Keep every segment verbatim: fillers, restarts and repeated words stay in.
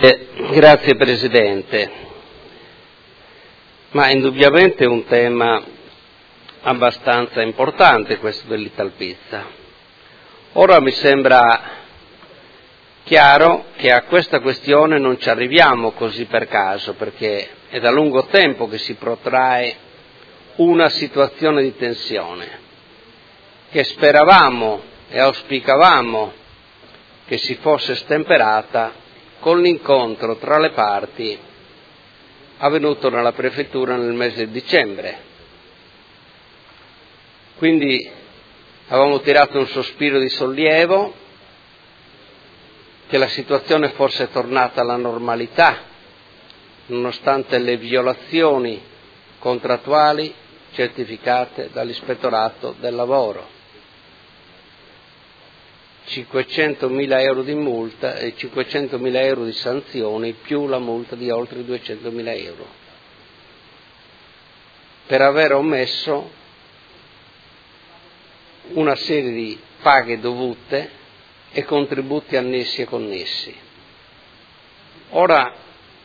Eh, grazie Presidente, ma indubbiamente è un tema abbastanza importante questo dell'Italpizza. Ora mi sembra chiaro che a questa questione non ci arriviamo così per caso, perché è da lungo tempo che si protrae una situazione di tensione che speravamo e auspicavamo che si fosse stemperata con l'incontro tra le parti avvenuto nella prefettura nel mese di dicembre. Quindi avevamo tirato un sospiro di sollievo che la situazione fosse tornata alla normalità, nonostante le violazioni contrattuali certificate dall'Ispettorato del Lavoro. cinquecentomila euro di multa e cinquecentomila euro di sanzioni più la multa di oltre duecentomila euro per aver omesso una serie di paghe dovute e contributi annessi e connessi. Ora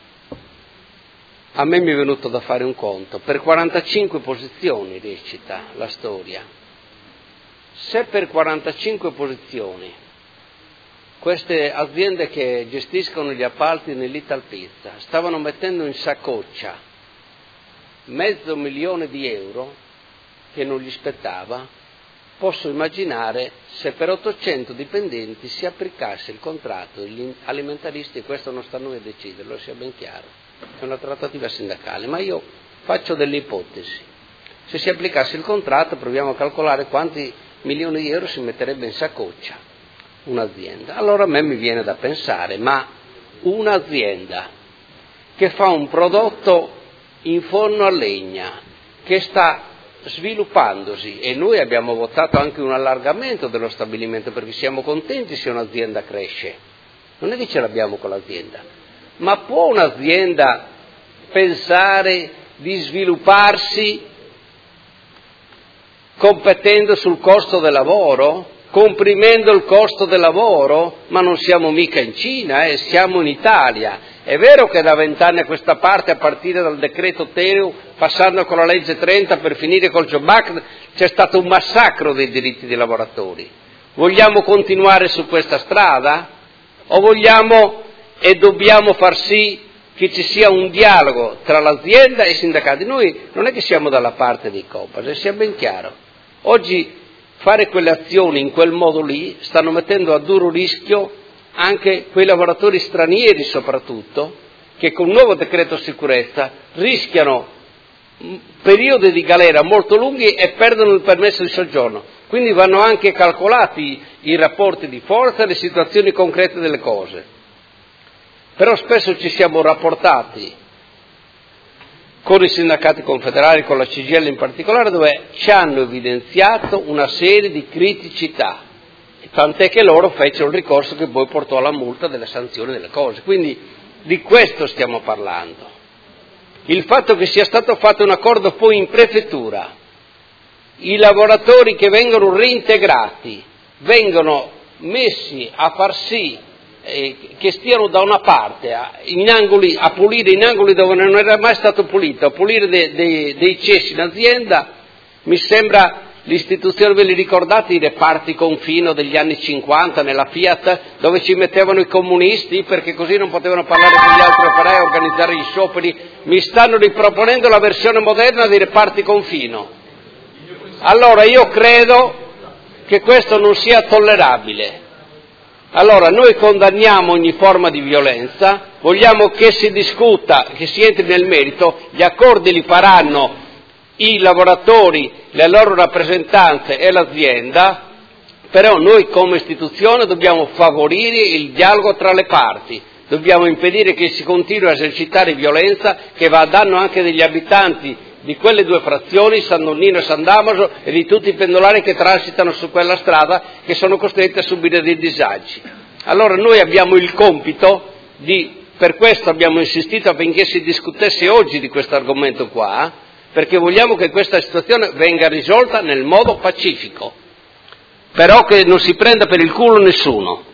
a me mi è venuto da fare un conto, per quarantacinque posizioni recita la storia. Se per quarantacinque posizioni queste aziende che gestiscono gli appalti nell'Italpizza stavano mettendo in saccoccia mezzo milione di euro che non gli spettava, posso immaginare se per ottocento dipendenti si applicasse il contratto degli alimentaristi, e questo non sta a noi a deciderlo, sia ben chiaro, è una trattativa sindacale, ma io faccio delle ipotesi. Se si applicasse il contratto proviamo a calcolare quanti milioni di euro si metterebbe in saccoccia un'azienda. Allora a me mi viene da pensare, ma un'azienda che fa un prodotto in forno a legna, che sta sviluppandosi, e noi abbiamo votato anche un allargamento dello stabilimento perché siamo contenti se un'azienda cresce, non è che ce l'abbiamo con l'azienda, ma può un'azienda pensare di svilupparsi competendo sul costo del lavoro, comprimendo il costo del lavoro? Ma non siamo mica in Cina, eh, siamo in Italia. È vero che da vent'anni a questa parte, a partire dal decreto Teu, passando con la legge trenta per finire col Jobs Act, c'è stato un massacro dei diritti dei lavoratori. Vogliamo continuare su questa strada? O vogliamo e dobbiamo far sì che ci sia un dialogo tra l'azienda e i sindacati? Noi non è che siamo dalla parte dei Copasir, sia ben chiaro. Oggi fare quelle azioni in quel modo lì stanno mettendo a duro rischio anche quei lavoratori stranieri soprattutto, che con il nuovo decreto sicurezza rischiano periodi di galera molto lunghi e perdono il permesso di soggiorno. Quindi vanno anche calcolati i rapporti di forza e le situazioni concrete delle cose. Però spesso ci siamo rapportati con i sindacati confederali, con la C G I L in particolare, dove ci hanno evidenziato una serie di criticità, tant'è che loro fecero il ricorso che poi portò alla multa delle sanzioni delle cose. Quindi di questo stiamo parlando. Il fatto che sia stato fatto un accordo poi in prefettura, i lavoratori che vengono reintegrati vengono messi a far sì che stiano da una parte a, in angoli, a pulire in angoli dove non era mai stato pulito, a pulire de, de, dei cessi in azienda. Mi sembra l'istituzione, ve li ricordate, i reparti confino degli anni cinquanta nella Fiat, dove ci mettevano i comunisti perché così non potevano parlare con gli altri operai, organizzare gli scioperi? Mi stanno riproponendo la versione moderna dei reparti confino. Allora io credo che questo non sia tollerabile. Allora noi condanniamo ogni forma di violenza, vogliamo che si discuta, che si entri nel merito, gli accordi li faranno i lavoratori, le loro rappresentanze e l'azienda, però noi come istituzione dobbiamo favorire il dialogo tra le parti, dobbiamo impedire che si continui a esercitare violenza che va a danno anche degli abitanti di quelle due frazioni, San Donnino e San Damaso, e di tutti i pendolari che transitano su quella strada, che sono costretti a subire dei disagi. Allora noi abbiamo il compito di, per questo abbiamo insistito affinché si discutesse oggi di questo argomento qua, perché vogliamo che questa situazione venga risolta nel modo pacifico, però che non si prenda per il culo nessuno.